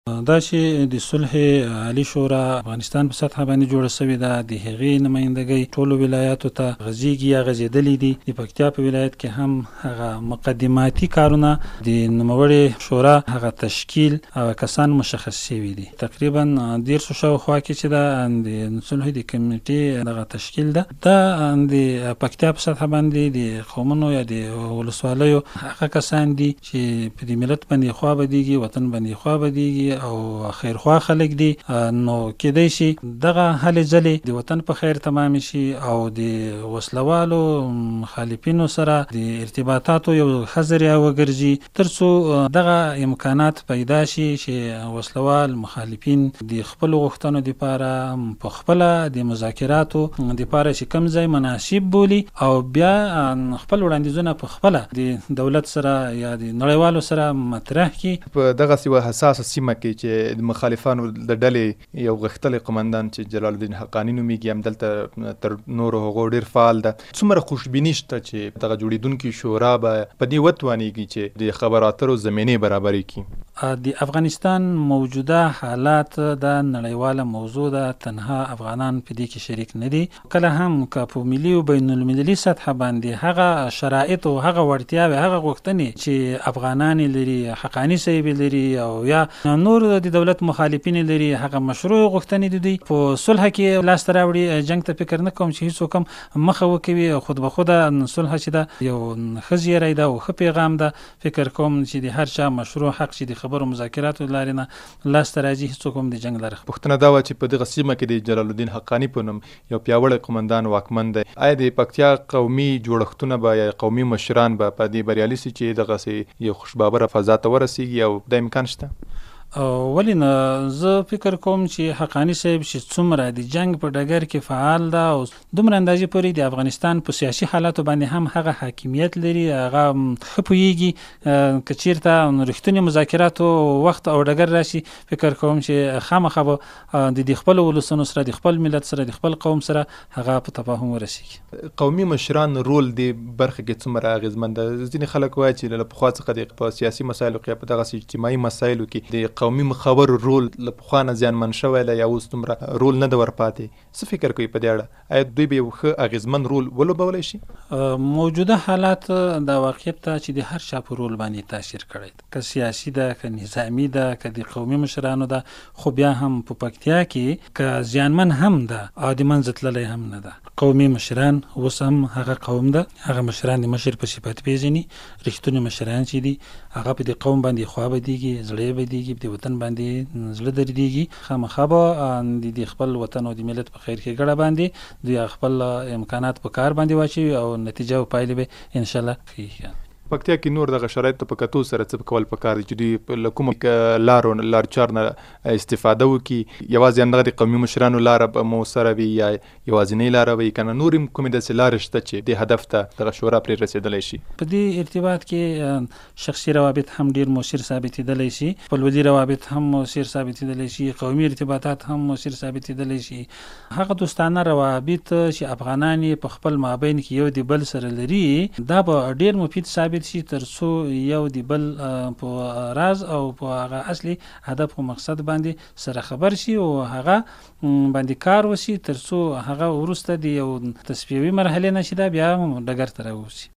دا چې د صلح عالي شورا افغانستان په سطحه باندې جوړه شوې ده، د هغې نمایندګۍ ټولو ولایاتو ته غځېږي یا غځېدلې دي. د پکتیا په ولایت کې هم هغه مقدماتي کارونه د نوموړې شورا هغه تشکیل او کسان مشخص شوي دي. تقریبا 13 شاوخوا کې چې ده د صلح د کمیټې دغه تشکیل ده. دا د پکتیا په سطحه باندې د قومونو یا د ولسوالیو هغه کسان دي چې په دې ملت باندې خوا بدیږي، وطن باندې خوا بدیږي او خیرخوا خلک دي. نو کېدای شي دغه هلې ځلې د وطن په خیر تمام شي او د وسلوالو مخالفینو سره د ارتباطاتو یو ښه ذریعه وګرځي، تر څو دغه امکانات پیدا شي چې وسلوال مخالفین د خپلو غوښتنو دپاره په خپله د مذاکراتو دپاره چې کوم ځای مناسب بولي او بیا خپل وړاندیزونه په خپله د دولت سره یا د نړیوالو سره مطرح کړي. په دغسې یوه حساسه سیمه کې چې د مخالفانو د ډلې یو غښتلی قمندان چې جلال الدین حقاني نومیږي همدلته تر نورو هغو ډېر فعال ده. څومره خوشبیني شته چې دغه جوړېدونکې شورا به په دې وتوانېږي چې د خبرو اترو زمینې برابرې کړي؟ د افغانستان موجوده حالات د نړیواله موضوع ده، تنها افغانان په دې کې شریک نه دي. کله هم که په ملي او بین المللي سطحه باندې هغه شرایط او هغه وړتیاوې هغه غوښتنې چې افغانان لري، حقاني صاحب لري او یا نور د دولت مخالفین لري، هغه مشروع غوښتنې دي په صلح کې لاسته راوړي. جنګ ته فکر نه کوم چې هیڅوک هم مخه وکوي. خود به خوده صلح چې ده یو ښه زیری ده او ښه پیغام ده. فکر کوم چې د هر چا مشروع حق چې د خبرو مذاکراتو له لارې نه لاسته راځي، هیڅوک هم د جنګ لاره. پوښتنه دا وه چې په دغه سیمه کې د جلال الدین حقاني په نوم یو پیاوړی قمندان واکمن دی. آیا د پکتیا قومي جوړښتونه به یا قومي مشران به په دې بریالي سي چې دغسې یو خوشبابره فضا ته ورسیږي او دا امکان شته؟ ولې نه، زه فکر کوم چې حقاني صاحب چې څومره د جنگ په ډګر کې فعال ده او دومره اندازې پورې د افغانستان په سیاسي حالاتو باندې هم هغه حاکمیت لري، هغه ښه پوهیږي. که چیرته رښتونې مذاکراتو وخت او ډګر راشي، فکر کوم چې خامخا به د خپلو ولسونو سره، د خپل ملت سره، د خپل قوم سره هغه په تفاهم ورسیږي. قومي مشران رول دې برخه کې څومره اغېزمن ده؟ ځینې خلک وایي چې له پخوا څخه په سیاسي مسایلو کې په دغسې اجتماعي مسایلو کې د قومي مخابرو رول له پخوا نه زیانمن شوی دی یا اوس دومره رول نه ده ورپاتې. څه فکر کوي په دې اړه؟ آیا دوی به یو ښه اغېزمن رول ولوبولی شي؟ موجوده حالات دا واقعیت ته چې د هر چا په رول باندې تاثیر کړی ده، که سیاسي ده، که نظامي ده، که د قومي مشرانو ده. خو بیا هم په پکتیا کې که زیانمن هم ده او د منځه تللی هم نه ده. قومي مشران اوس هم هغه قوم ده، هغه مشران د مشر په صفت پیژني. رښتونې مشران چې دي هغه په دې قوم باندې خوا بدیږي، زړه بدیږي، په دې وطن باندې زړه دردیږي. خامخا به د خپل وطن او د ملت په خیر کې ګډه باندې دوی خپل امکانات په کار باندې واچوي او نتیجه او پایلې به انشاءالله ښې. پکتیا کې نور دغه شرایطو په کتو سره څه کول پکار دي چې دوی له کومه لار چار نه استفاده وکړي؟ یوازې همدغه د قومي مشرانو لاره به مؤثره وي یا یوازینۍ لاره وي، که نه نور هم کومې داسې لارې شته چې دې هدف ته دغه شورا پرې رسېدلی شي؟ په دې ارتباط کې شخصي روابط هم ډېر مؤثر ثابتېدلی شي، خپلولي روابط هم مؤثر ثابتېدلی شي، قومي ارتباطات هم مؤثر ثابتېدلی شي. هغه دوستانه روابط چې افغانان یې په خپل مابین کې یو د بل سره لري، دا به ډېر مفید ثابت شي تر څو یو د بل په راز او په هغه اصلي هدف او مقصد باندې سره خبر شي او هغه باندې کار وشي، تر څو هغه وروسته د یو تصفیوي مرحلې نه چې دا بیا ډګر ته راووځي.